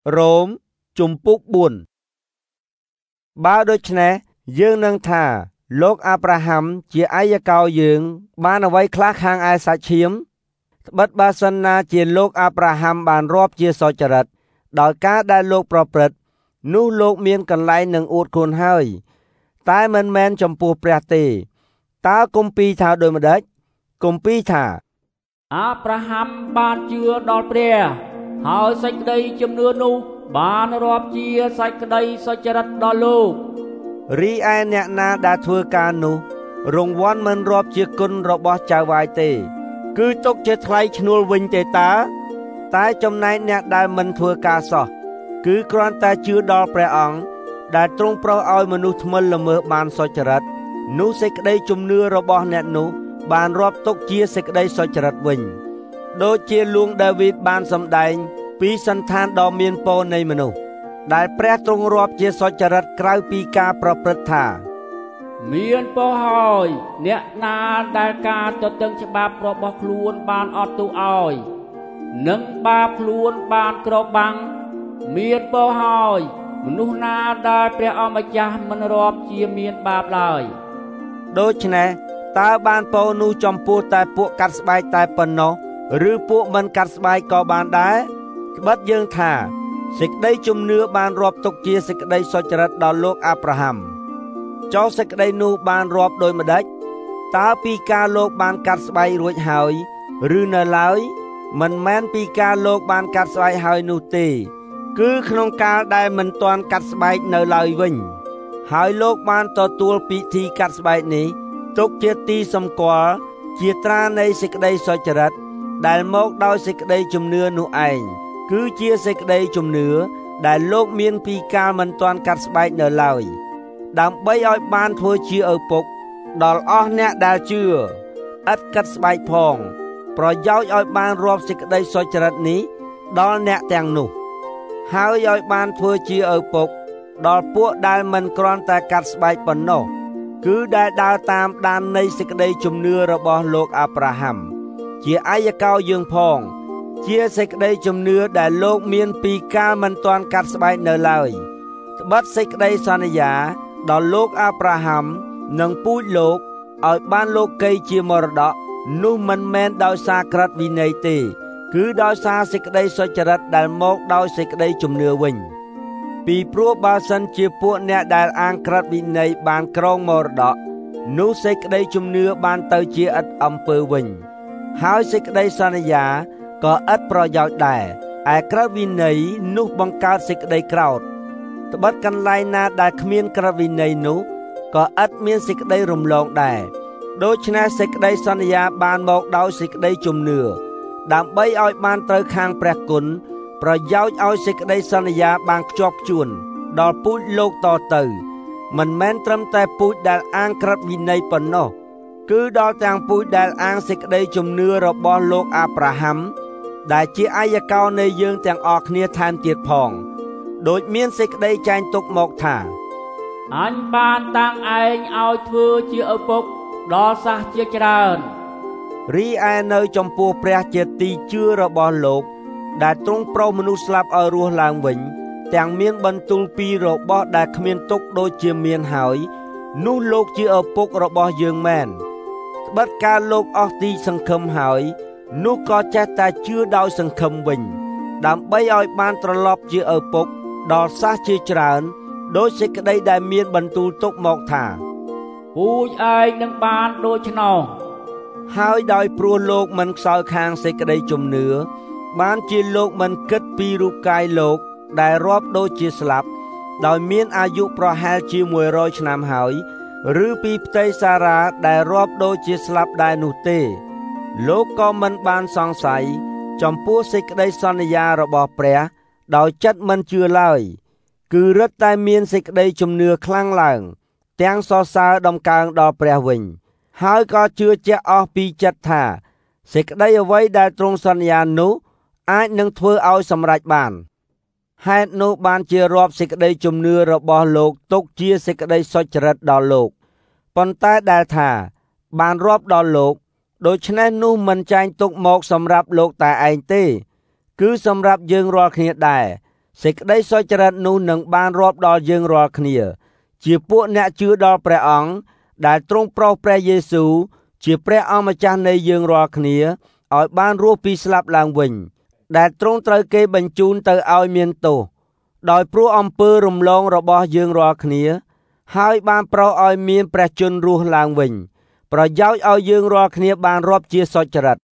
រ៉ូមជំពូក4បើដូច្នេះយើងនឹងថាលោកអាប់រ៉ាហាំជាអាយកោយើងបានអ្វីខ្លះខាងឯសាច់ឈាមត្បិតបើសិនណាជាលោកអាប់រ៉ាហាំបានរាប់ជាសុចរិតដោយការដែលលោកប្រព្រឹត្តនោះលោកមានកន្លែងនឹងអួតខ្លួនហើយតែមិនមែនចំពោះព្រះទេតើគម្ពីរថាដូចម្ដេចគម្ពីរថាអាប់រ៉ាហាំបានជឿដល់ព្រះហើយសេចក្តីជំនឿនោះបានរាប់ជាសេចក្តីសុចរិតដល់លោករីឯអ្នកណាដែលធ្វើការនោះរង្វាន់មិនរាប់ជាគុណរបស់ចៅវាយទេគឺទុកជាថ្លៃឈ្នួលវិញទេតែចំណែកអ្នកដែលមិនធ្វើការសោះគឺគ្រាន់តែជឿដល់ព្រះអង្គដែលទ្រង់ប្រោសឲ្យមនុស្សថ្មិលល្មើសបានសុចរិតនោះសេចក្តីជំនឿរបស់អ្នកនោះបានរាប់ទុកជាសេចក្តីសុចរិតវិញដូចជាលួងដាវីតបានសម្ដែងពីសន្តានដ៏មានពរនៃមនុស្សដែលព្រះទ្រង់រាប់ជាសុចរិតក្រៅពីការប្រព្រឹត្តថាមានពរហើយអ្នកណាដែលការទទឹងច្បាប់របស់ខ្លួនបានអត់ទោសឲ្យនិងបាបខ្លួនបានគ្របបាំងមានពរហើយមនុស្សណាដែលព្រះអម្ចាស់មិនរាប់ជាមានបាបឡើយដូច្នេះតើបានពរនោះចំពោះតែពួកកាត់ស្បែកតែប៉ុណ្ណោះឬពួកមិនកាត់ស្បែកក៏បានដែរត្បិតយើងថាសេចក្តីជំនឿបានរាប់ទុកជាសេចក្តីសុចរិតដល់លោកអាប់រ៉ាហាំចុះសេចក្តីនោះបានរាប់ដូចម្ដេចតើពីការលោកបានកាត់ស្បែករួចហើយឬនៅឡើយមិនមែនពីការលោកបានកាត់ស្បែកហើយនោះទេគឺក្នុងកាលដែលមិនទាន់កាត់ស្បែកនៅឡើយវិញហើយលោកបានទទួលពិធីកាត់ស្បែកនេះទុកជាទីសម្គាល់ជាត្រានៃសេចក្តីសុចរិតដែលមកដោយសេចក្តីជំនឿនោះឯងគឺជាសេចក្តីជំនឿដែលលោកមានពីកាលមិនទាន់កាត់ស្បែកនៅឡើយដើម្បីឲ្យបានធ្វើជាឪពុកដល់អស់អ្នកដែលជឿឥតកាត់ស្បែកផងប្រយោជន៍ឲ្យបានរាប់សេចក្តីសុចរិតនេះដល់អ្នកទាំងនោះហើយឲ្យបានធ្វើជាឪពុកដល់ពួកដែលមិនគ្រាន់តែកាត់ស្បែកប៉ុណ្ណោះគឺដែលដើរតាមដាននៃសេចក្តីជំនឿរបស់លោកអាប់រ៉ាហាំជាអាយកោយើងផងជាសេចក្តីជំនឿដែលលោកមានពីកាលមិនទាន់កាត់ស្បែកនៅឡើយត្បិតសេចក្តីសន្យាដល់លោកអាប់រ៉ាហាំនិងពូជលោកឲ្យបានលោកីជាមរតកនោះមិនមែនដោយសារក្រឹតវិន័យទេគឺដោយសារសេចក្តីសុចរិតដែលមកដោយសេចក្តីជំនឿវិញពីព្រោះបើសិនជាពួកអ្នកដែលអាងក្រឹតវិន័យបានក្រងមរតកនោះសេចក្តីជំនឿបានទៅជាឥតអំពើវិញហើយសេចក្តីសន្យាក៏ឥតប្រយោជន៍ដែរឯក្រឹតវិន័យនោះបង្កើតសេចក្តីក្រោធត្បិតកន្លែងណាដែលគ្មានក្រឹតវិន័យនោះក៏ឥតមានសេចក្តីរំលងដែរដូច្នេះសេចក្តីសន្យាបានមកដោយសេចក្តីជំនឿដើម្បីឲ្យបានត្រូវខាងព្រះគុណប្រយោជន៍ឲ្យសេចក្តីសន្យាបានខ្ជាប់ខ្ជួនដល់ពូជលោកតទៅមិនមែនត្រឹមតែពូជដែលអាងក្រឹតវិន័យប៉ុណ្ណោះគឺដល់ទាំងពូជដែលអាងសេចក្តីជំនឿរបស់លោកអាប់រ៉ាហាំដែលជាអាយកោនៃយើងទាំងអស់គ្នាថែមទៀតផងដូចមានសេចក្តីចែងទុកមកថាអញបានតាំងឯងឲ្យធ្វើជាឪពុកដល់សះជាច្រើនរីឯនៅចំពោះព្រះជាទីជឿរបស់លោកដែលទ្រង់ប្រោសមនុស្សស្លាប់ឲ្យរស់ឡើងវិញទាំងមានបន្ទូលពីរបស់ដែលគ្មានទុកដូចជាមានហើយនោះលោកជាឪពុករបស់យើងមែនត្បិតការលោកអស់ទីសង្ឃឹមហើយនោះក៏ចេះតែជឿដោយសង្ឃឹមវិញដើម្បីឲ្យបានត្រឡប់ជាឪពុកដល់សះជាច្រើនដោយសេចក្តីដែលមានបន្ទូលទុកមកថាពូជឯងនឹងបានដូច្នោះហើយដោយព្រោះលោកមិនខ្សោយខាងសេចក្តីជំនឿបានជាលោកមិនគិតពីរូបកាយលោកដែលរាប់ដូចជាស្លាប់ដោយមានអាយុប្រហែលជា100ឆ្នាំហើយឬពីផ្ទៃសារ៉ាដែលរាប់ដូចជាស្លាប់ដែរនោះទេលោកក៏មិនបានសង្ស័យចំពោះសេចក្តីសន្យារបស់ព្រះដោយចិត្តមិនជឿឡើយគឺរឹតតែមានសេចក្តីជំនឿខ្លាំងឡើងទាំងសរសើរដំកើងដល់ព្រះវិញហើយក៏ជឿជាក់អស់ពីចិត្តថាសេចក្តីអ្វីដែលទ្រង់សន្យានោះអាចនឹងធ្វើឲ្យសម្រេចបានហេតុនោះបានជារាប់សេចក្តីជំនឿរបស់លោកទុកជាសេចក្តីសុចរិតដល់លោកប៉ុន្តែដែលថាបានរាប់ដល់លោកដូច្នេះនោះមិនចែងទុកមកសម្រាប់លោកតែឯងទេគឺសម្រាប់យើងរាល់គ្នាដែរសេចក្តីសុចរិតនោះនឹងបានរាប់ដល់យើងរាល់គ្នាជាពួកអ្នកជឿដល់ព្រះអង្គដែលទ្រង់ប្រោសព្រះយេស៊ូវជាព្រះអម្ចាស់នៃយើងរាល់គ្នាឲ្យបានរស់ពីស្លាប់ឡើងវិញដែលទ្រង់ត្រូវគេបញ្ជូនទៅឲ្យមានទោសដោយព្រោះអំពើរំលងរបស់យើងរាល់គ្នាហើយបានប្រោសឲ្យមានព្រះជន្មរស់ឡើងវិញប្រយោជន៍ឲ្យយើងរាល់គ្នាបានរាប់ជាសុចរិត